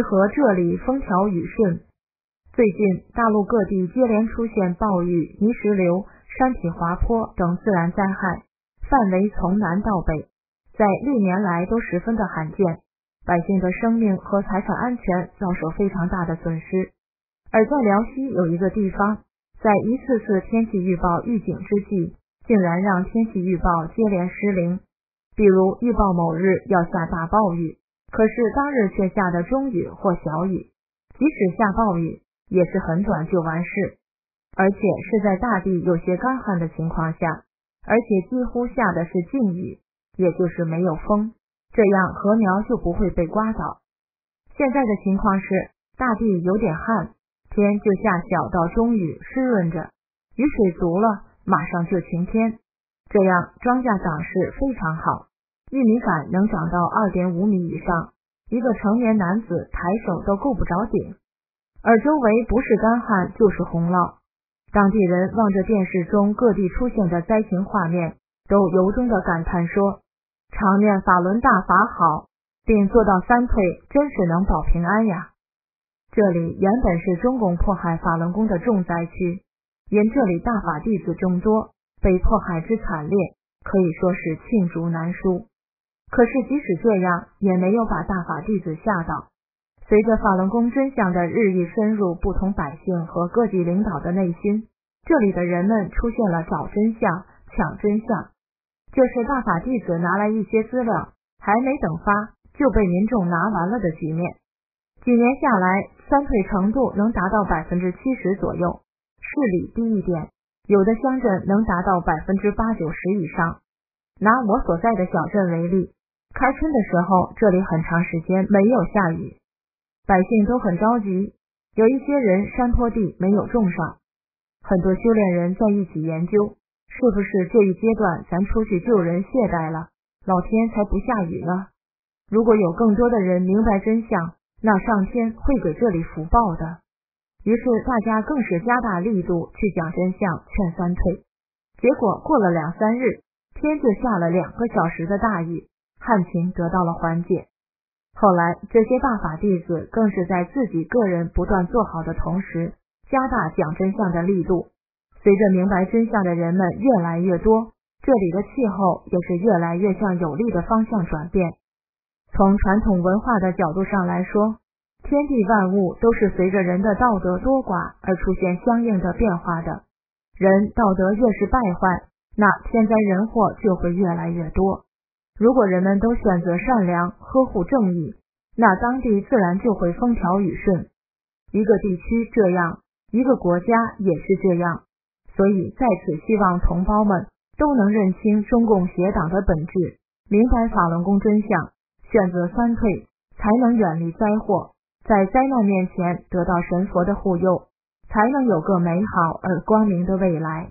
为何这里风调雨顺？最近大陆各地接连出现暴雨、泥石流、山体滑坡等自然灾害，范围从南到北，在历年来都十分的罕见，百姓的生命和财产安全遭受非常大的损失。而在辽西有一个地方，在一次次天气预报预警之际，竟然让天气预报接连失灵。比如预报某日要下大暴雨，可是当日却下的中雨或小雨，即使下暴雨也是很短就完事，而且是在大地有些干旱的情况下，而且几乎下的是静雨，也就是没有风，这样禾苗就不会被刮倒。现在的情况是大地有点旱，天就下小到中雨湿润着，雨水足了马上就晴天，这样庄稼长势非常好，玉米杆能长到 2.5 米以上，一个成年男子抬手都够不着顶。而周围不是干旱就是洪涝，当地人望着电视中各地出现的灾情画面，都由衷的感叹说，常念法轮大法好，并做到3退，真是能保平安呀。这里原本是中共迫害法轮功的重灾区，因这里大法弟子众多，被迫害之惨烈，可以说是罄竹难书。可是即使这样，也没有把大法弟子吓倒。随着法轮功真相的日益深入不同百姓和各地领导的内心，这里的人们出现了找真相、抢真相，就是大法弟子拿来一些资料，还没等发，就被民众拿完了的局面。几年下来，3退程度能达到 70% 左右，市里低一点，有的乡镇能达到 80-90% 以上。拿我所在的小镇为例，开春的时候，这里很长时间没有下雨，百姓都很着急，有一些人山坡地没有种上，很多修炼人在一起研究，是不是这一阶段咱出去救人懈怠了，老天才不下雨呢？如果有更多的人明白真相，那上天会给这里福报的。于是大家更是加大力度去讲真相，劝3退。结果过了2-3日，天就下了2个小时的大雨，旱情得到了缓解。后来这些大法弟子更是在自己个人不断做好的同时，加大讲真相的力度。随着明白真相的人们越来越多，这里的气候也是越来越向有利的方向转变。从传统文化的角度上来说，天地万物都是随着人的道德多寡而出现相应的变化的。人道德越是败坏，那天灾人祸就会越来越多。如果人们都选择善良，呵护正义，那当地自然就会风调雨顺。一个地区这样，一个国家也是这样。所以在此希望同胞们都能认清中共邪党的本质，明白法轮功真相，选择3退，才能远离灾祸，在灾难面前得到神佛的护佑，才能有个美好而光明的未来。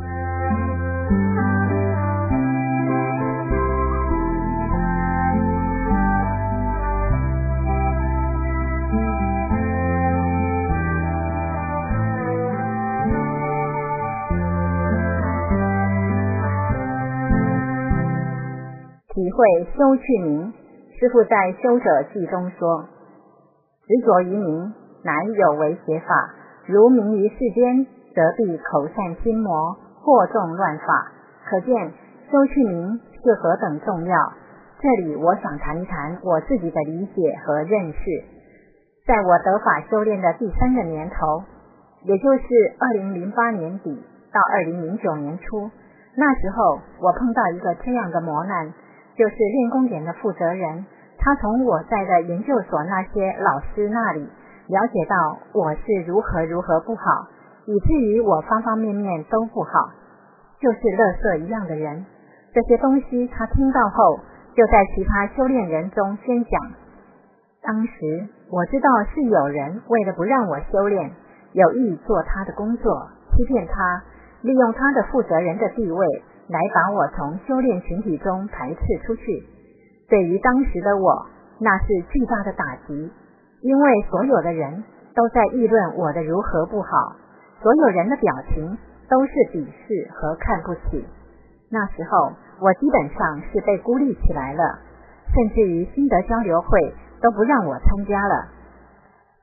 体会修去名，师父在修者记中说，执着于名，乃有为邪法，如名于世间，则必口善心魔，惑众乱法。可见修去名是何等重要。这里我想谈一谈我自己的理解和认识。在我得法修炼的第3个年头，也就是2008年底到2009年初，那时候我碰到一个这样的磨难，就是练功点的负责人，他从我在的研究所那些老师那里了解到我是如何不好，以至于我方方面面都不好，就是垃圾一样的人。这些东西他听到后，就在其他修炼人中宣讲。当时我知道是有人为了不让我修炼，有意做他的工作，欺骗他，利用他的负责人的地位来把我从修炼群体中排斥出去。对于当时的我，那是巨大的打击，因为所有的人都在议论我的如何不好，所有人的表情都是鄙视和看不起。那时候我基本上是被孤立起来了，甚至于心得交流会都不让我参加了。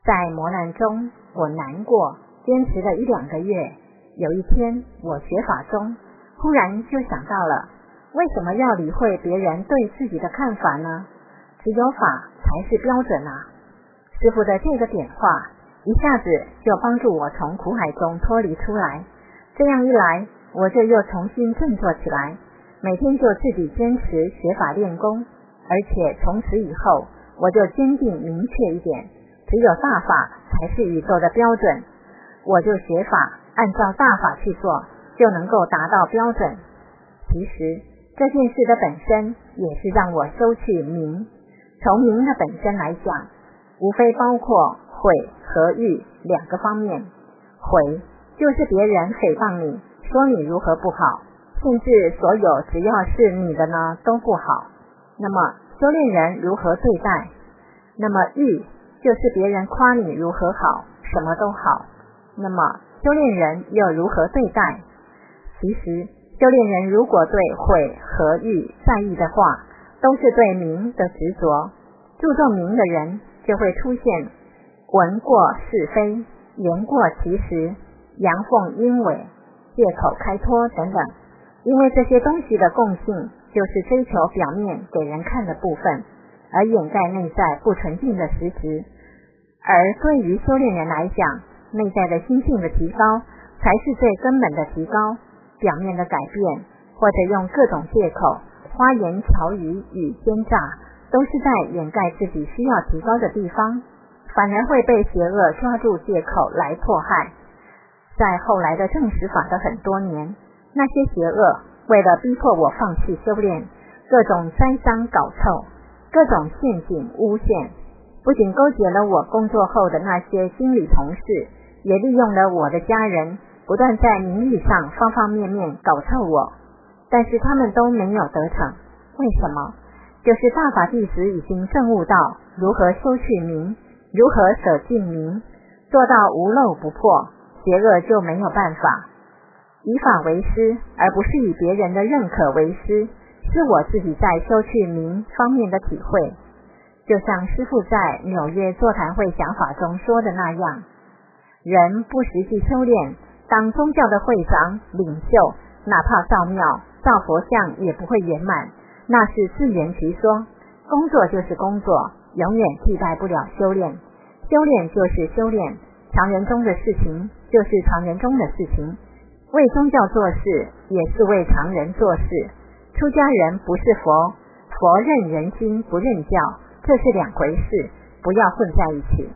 在磨难中，我难过，坚持了1-2个月。有一天，我学法中，忽然就想到了，为什么要理会别人对自己的看法呢？只有法才是标准啊！师父的这个点化，一下子就帮助我从苦海中脱离出来。这样一来，我就又重新振作起来，每天就自己坚持学法练功，而且从此以后，我就坚定明确一点，只有大法才是宇宙的标准，我就学法，按照大法去做，就能够达到标准。其实这件事的本身也是让我收去名，从名的本身来讲，无非包括毁和誉2个方面。毁就是别人诽谤你，说你如何不好，甚至所有只要是你的呢都不好。那么修炼人如何对待？那么誉就是别人夸你如何好，什么都好。那么修炼人又如何对待？其实修炼人如果对毁和誉在意的话，都是对名的执着。注重名的人就会出现闻过是非，言过其实，阳奉阴违，借口开脱等等。因为这些东西的共性就是追求表面给人看的部分，而掩盖内在不纯净的实质。而对于修炼人来讲，内在的心性的提高才是最根本的提高。表面的改变，或者用各种借口、花言巧语与奸诈，都是在掩盖自己需要提高的地方，反而会被邪恶抓住借口来迫害。在后来的证实法的很多年，那些邪恶为了逼迫我放弃修炼，各种栽赃搞臭，各种陷阱诬陷，不仅勾结了我工作后的那些经理同事，也利用了我的家人，不断在名誉上方方面面搞臭我。但是他们都没有得逞。为什么？就是大法弟子已经证悟到如何修去名，如何舍尽名，做到无漏不破，邪恶就没有办法。以法为师，而不是以别人的认可为师，是我自己在修去名方面的体会。就像师父在纽约座谈会讲法中说的那样，人不实际修炼，当宗教的会长、领袖，哪怕造庙、造佛像也不会圆满，那是自圆其说。工作就是工作，永远替代不了修炼。修炼就是修炼，常人中的事情就是常人中的事情。为宗教做事，也是为常人做事。出家人不是佛，佛认人心不认教，这是2回事，不要混在一起。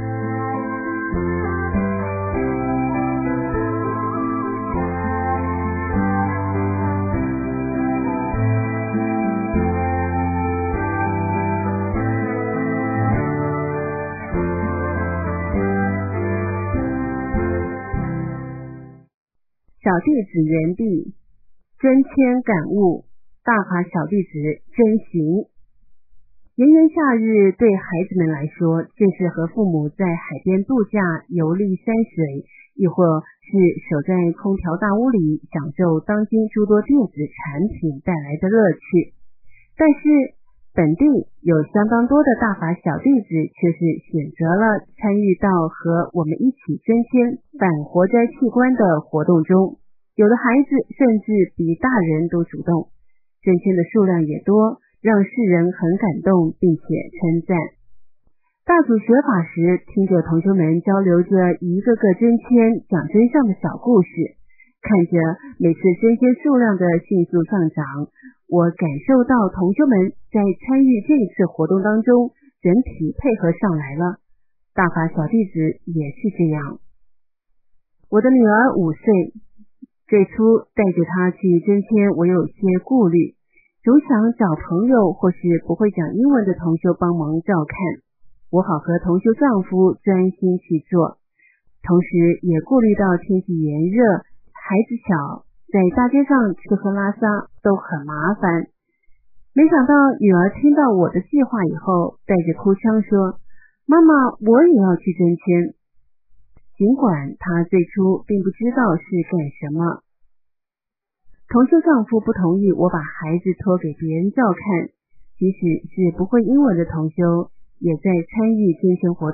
小弟子圆寂，真谦感悟，大法小弟子真行。炎炎夏日对孩子们来说，正是和父母在海边度假、游历山水，亦或是守在空调大屋里享受当今诸多电子产品带来的乐趣。但是本地有相当多的大法小弟子却是选择了参与到和我们一起增添反活摘器官的活动中，有的孩子甚至比大人都主动，增添的数量也多，让世人很感动并且称赞。大组学法时，听着同学们交流着一个个真谦讲真相的小故事，看着每次真谦数量的迅速上涨，我感受到同学们在参与这一次活动当中整体配合上来了。大法小弟子也是这样。我的女儿5岁，最初带着她去真谦，我有些顾虑，总想找朋友或是不会讲英文的同修帮忙照看，我好和同修丈夫专心去做，同时也顾虑到天气炎热，孩子小，在大街上吃喝拉撒都很麻烦。没想到女儿听到我的计划以后，带着哭腔说：“妈妈，我也要去真谦。”尽管她最初并不知道是干什么。同修丈夫不同意我把孩子托给别人照看，即使是不会英文的同修，也在参与真谦活动，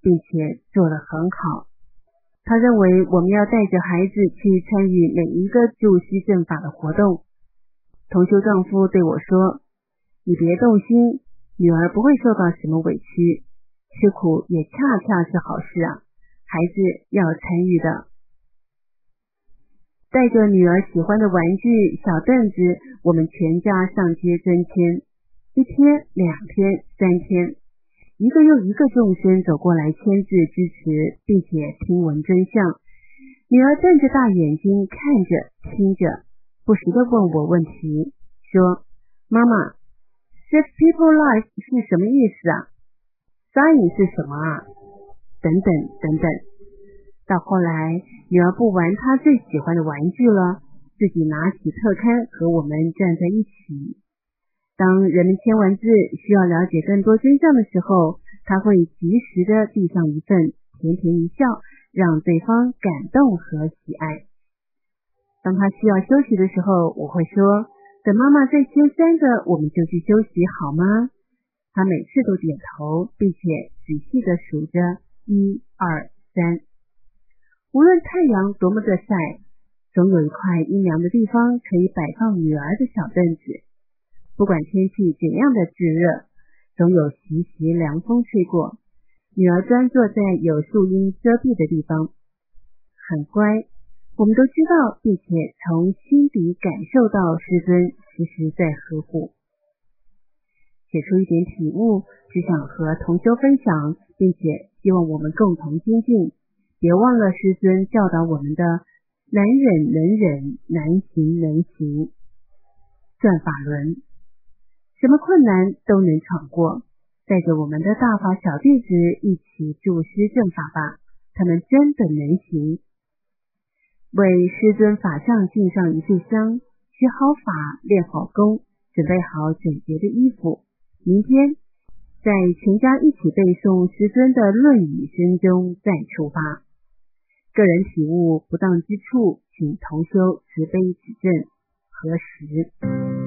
并且做得很好。他认为我们要带着孩子去参与每一个祝师正法的活动。同修丈夫对我说，你别动心，女儿不会受到什么委屈，吃苦也恰恰是好事啊，孩子要参与的。带着女儿喜欢的玩具小凳子，我们全家上街捐签，1天、2天、3天，一个又一个众生走过来签字支持，并且听闻真相。女儿瞪着大眼睛看着听着，不时地问我问题，说，妈妈 Save people life 是什么意思啊？ Sign 是什么啊？等等等等。到后来女儿不玩她最喜欢的玩具了，自己拿起特刊和我们站在一起。当人们签完字需要了解更多真相的时候，她会及时的递上一份，甜甜一笑，让对方感动和喜爱。当她需要休息的时候，我会说，等妈妈再签3个我们就去休息好吗？她每次都点头，并且仔细的数着1、2、3。无论太阳多么的晒，总有一块阴凉的地方可以摆放女儿的小凳子。不管天气怎样的炙热，总有习习凉风吹过，女儿专坐在有树荫遮蔽的地方，很乖。我们都知道，并且从心底感受到师尊时时在呵护。写出一点体悟，只想和同修分享，并且希望我们共同精进。别忘了师尊教导我们的难忍能忍，难行能行。转法轮，什么困难都能闯过，带着我们的大法小弟子一起助师正法吧，他们真的能行。为师尊法像敬上一炷香，学好法，练好功，准备好整洁的衣服，明天在全家一起背诵师尊的论语声中再出发。个人体悟不当之处，请同修慈悲指正核实。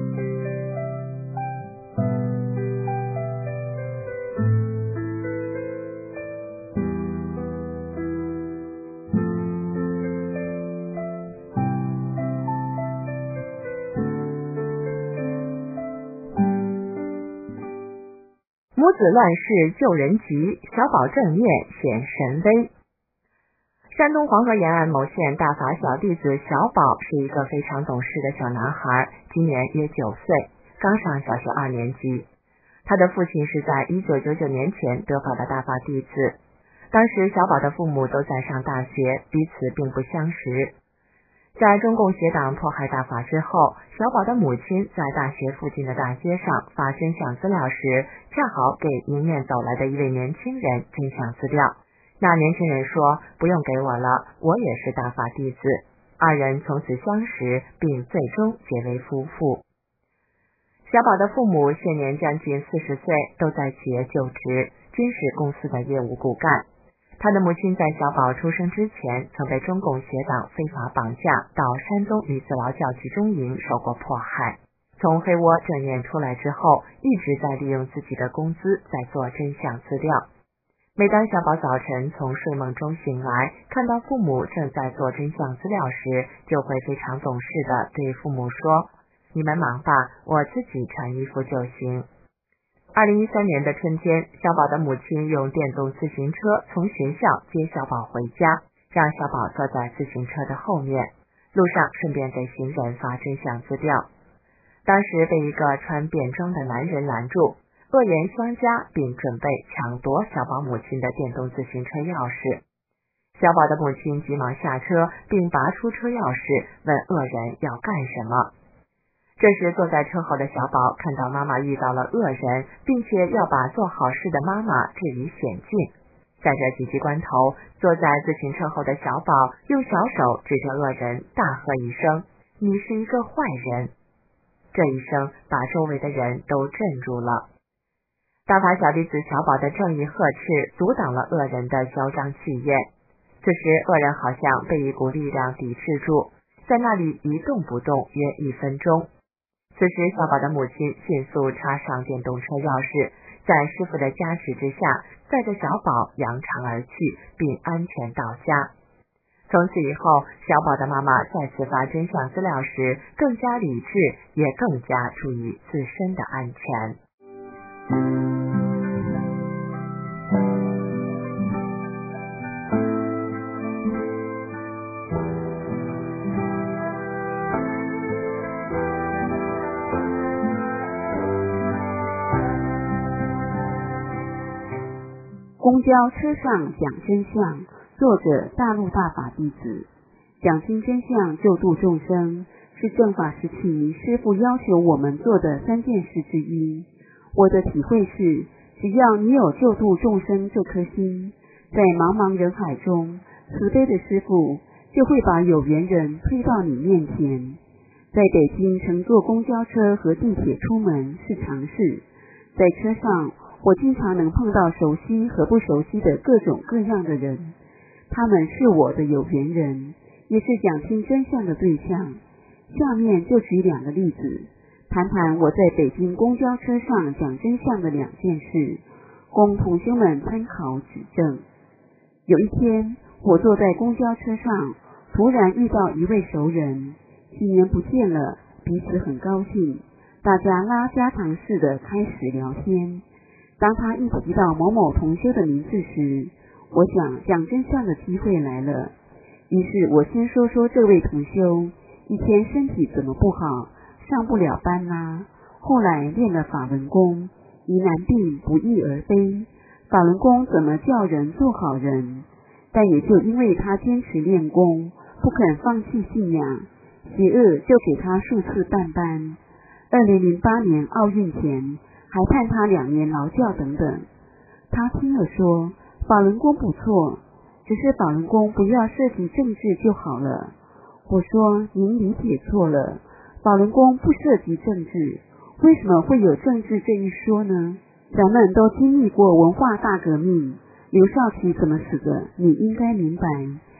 母子乱世救人急，小宝正念显神威。山东黄河沿岸某县大法小弟子小宝是一个非常懂事的小男孩，今年约9岁，刚上小学2年级。他的父亲是在1999年前得法的大法弟子，当时小宝的父母都在上大学，彼此并不相识。在中共邪党迫害大法之后，小宝的母亲在大学附近的大街上发真相资料时，恰好给迎面走来的一位年轻人真相资料。那年轻人说，不用给我了，我也是大法弟子。2人从此相识，并最终结为夫妇。小宝的父母现年将近40岁，都在企业就职，均是公司的业务骨干。他的母亲在小宝出生之前曾被中共邪党非法绑架到山东女子劳教集中营受过迫害，从黑窝正念出来之后，一直在利用自己的工资在做真相资料。每当小宝早晨从睡梦中醒来，看到父母正在做真相资料时，就会非常懂事地对父母说，你们忙吧，我自己穿衣服就行。2013年的春天，小宝的母亲用电动自行车从学校接小宝回家，让小宝坐在自行车的后面，路上顺便给行人发真相资料。当时被一个穿便装的男人拦住，恶言相加，并准备抢夺小宝母亲的电动自行车钥匙。小宝的母亲急忙下车，并拔出车钥匙，问恶人要干什么。这时坐在车后的小宝看到妈妈遇到了恶人，并且要把做好事的妈妈置于险境。在这紧急关头，坐在自行车后的小宝用小手指着恶人，大喝一声，你是一个坏人。这一声把周围的人都镇住了。大法小弟子小宝的正义呵斥阻挡了恶人的嚣张气焰。此时恶人好像被一股力量抵制住，在那里一动不动约1分钟。此时小宝的母亲迅速插上电动车钥匙， 在师傅的加持之下，载着小宝扬长而去，并安全到家。从此以后，小宝的妈妈再次发真相资料时，更加理智，也更加注意自身的安全。 公交车上讲真相，作者大陆大法弟子。讲清真相救度众生，是正法时期师父要求我们做的3件事之一。我的体会是，只要你有救度众生这颗心，在茫茫人海中，慈悲的师父就会把有缘人推到你面前。在北京乘坐公交车和地铁出门是常事，在车上我经常能碰到熟悉和不熟悉的各种各样的人，他们是我的有缘人，也是讲清真相的对象。下面就举2个例子，谈谈我在北京公交车上讲真相的2件事，供同修们参考指正。有一天，我坐在公交车上，突然遇到一位熟人，几年不见了，彼此很高兴，大家拉家常似的开始聊天。当他一提到某某同修的名字时，我想讲真相的机会来了。于是我先说说这位同修以前身体怎么不好，上不了班啦，后来练了法轮功，疑难病不翼而飞，法轮功怎么叫人做好人，但也就因为他坚持练功，不肯放弃信仰，邪恶就给他数次办班。2008年奥运前还判他2年劳教等等。他听了说，法轮功不错，只是法轮功不要涉及政治就好了。我说您理解错了，法轮功不涉及政治，为什么会有政治这一说呢？咱们都经历过文化大革命，刘少奇怎么死的你应该明白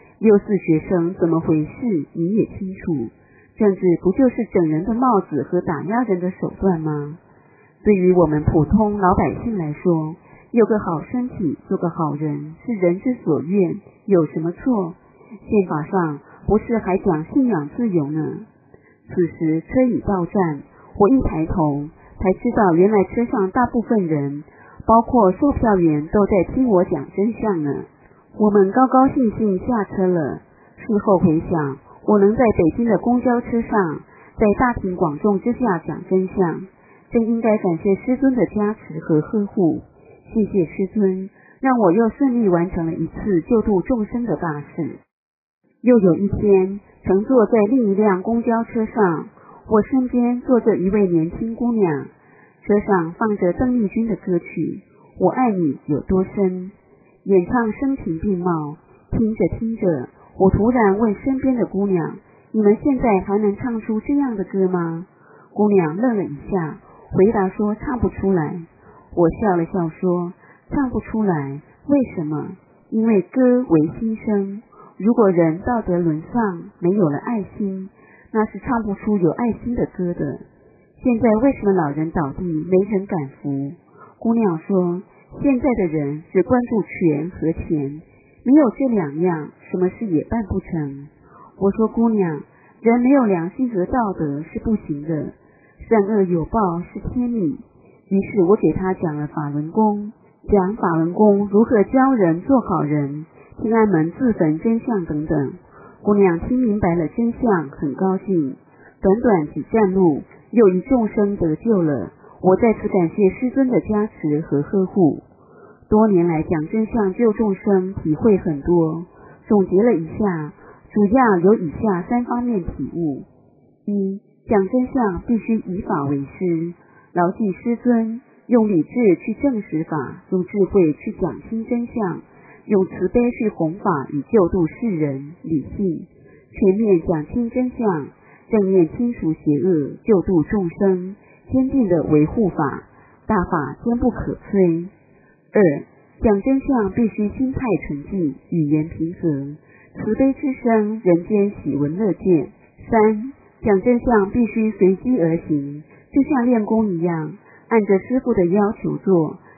，64学生怎么回事你也清楚，政治不就是整人的帽子和打压人的手段吗？对于我们普通老百姓来说，有个好身体，做个好人是人之所愿，有什么错？宪法上不是还讲信仰自由呢？此时车已到站，我一抬头才知道，原来车上大部分人，包括售票员都在听我讲真相呢。我们高高兴兴下车了。事后回想，我能在北京的公交车上，在大庭广众之下讲真相，真应该感谢师尊的加持和呵护。谢谢师尊，让我又顺利完成了一次救度众生的大事。又有一天，乘坐在另一辆公交车上，我身边坐着一位年轻姑娘，车上放着邓丽君的歌曲《我爱你有多深》，演唱声情并茂。听着听着，我突然问身边的姑娘，你们现在还能唱出这样的歌吗？姑娘愣了一下，回答说唱不出来。我笑了笑说，唱不出来，为什么？因为歌为心声，如果人道德沦丧，没有了爱心，那是唱不出有爱心的歌的。现在为什么老人倒地没人敢扶？姑娘说，现在的人只关注权和钱，没有这2样，什么事也办不成。我说姑娘，人没有良心和道德是不行的，善恶有报是天理。于是我给他讲了法轮功，讲法轮功如何教人做好人，天安门自焚真相等等。姑娘听明白了真相，很高兴。短短几站路，又一众生得救了。我再次感谢师尊的加持和呵护。多年来讲真相救众生，体会很多，总结了一下，主要有以下3方面体悟。1. 讲真相必须以法为师，牢记师尊，用理智去证实法，用智慧去讲清真相，用慈悲去弘法以救度世人，理性全面讲清真相，正面清除邪恶，救度众生，坚定的维护法，大法坚不可摧。2. 讲真相必须心态纯净，语言平和，慈悲之声，人间喜闻乐见。3. 讲真相必须随机而行，就像练功一样，按着师父的要求做，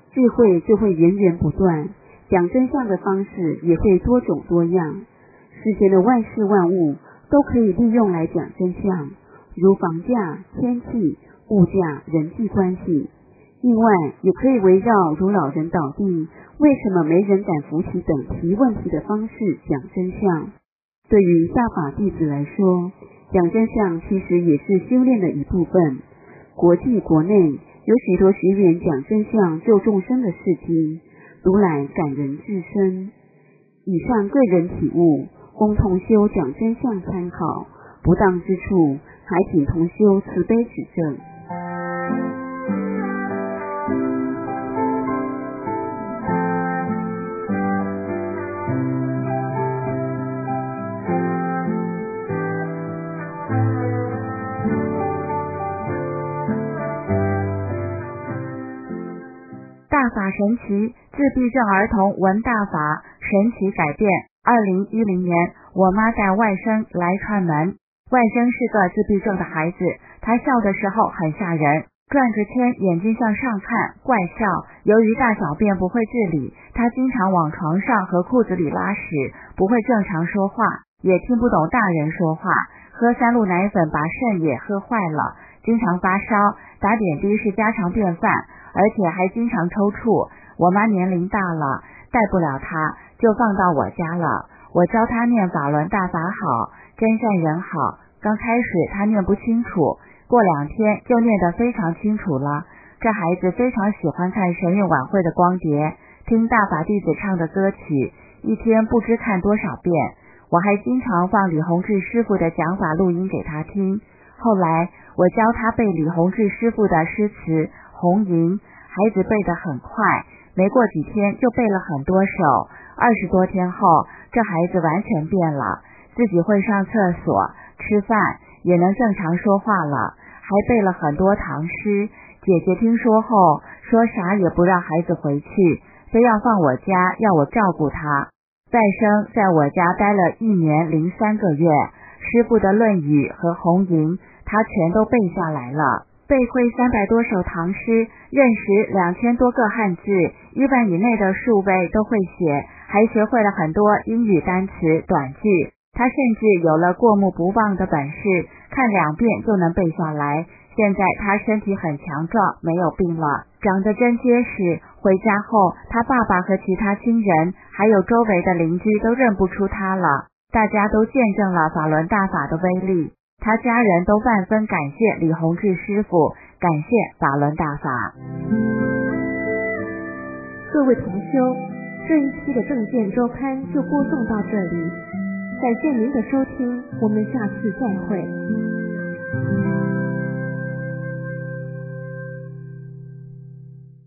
智慧就会源源不断，讲真相的方式也会多种多样。世间的万事万物都可以利用来讲真相，如房价、天气、物价、人际关系。另外也可以围绕如老人倒地，为什么没人敢扶起等提问题的方式讲真相。对于大法弟子来说，讲真相其实也是修炼的一部分。国际国内有许多学员讲真相救众生的事迹，读来感人至深。以上个人体悟，供同修讲真相参考，不当之处还请同修慈悲指正。 大法神奇，自闭症儿童闻大法，神奇改变。2010年，我妈带外甥来串门，外甥是个自闭症的孩子，他笑的时候很吓人，转着圈，眼睛向上看，怪笑。由于大小便不会自理，他经常往床上和裤子里拉屎，不会正常说话，也听不懂大人说话，喝3鹿奶粉把肾也喝坏了，经常发烧，打点滴是家常便饭，而且还经常抽搐。我妈年龄大了，带不了他，就放到我家了。我教他念法轮大法好，真善人好。刚开始他念不清楚，过2天就念得非常清楚了。这孩子非常喜欢看神韵晚会的光碟，听大法弟子唱的歌曲，一天不知看多少遍。我还经常放李洪志师傅的讲法录音给他听。后来我教他背李洪志师傅的诗词《红银》，孩子背得很快，没过几天就背了很多首。20多天后，这孩子完全变了，自己会上厕所、吃饭，也能正常说话了，还背了很多唐诗。姐姐听说后说啥也不让孩子回去，非要放我家，要我照顾他。再生在我家待了1年03个月，师父的《论语》和《红银》他全都背下来了，背会300多首唐诗，认识2000多个汉字，1万以内的数位都会写，还学会了很多英语单词短句。他甚至有了过目不忘的本事，看2遍就能背下来。现在他身体很强壮，没有病了，长得真结实。回家后，他爸爸和其他亲人还有周围的邻居都认不出他了，大家都见证了法轮大法的威力。他家人都万分感谢李洪志师傅，感谢法轮大法。 各位同修，这一期的正见周刊就播送到这里，感谢您的收听，我们下次再会。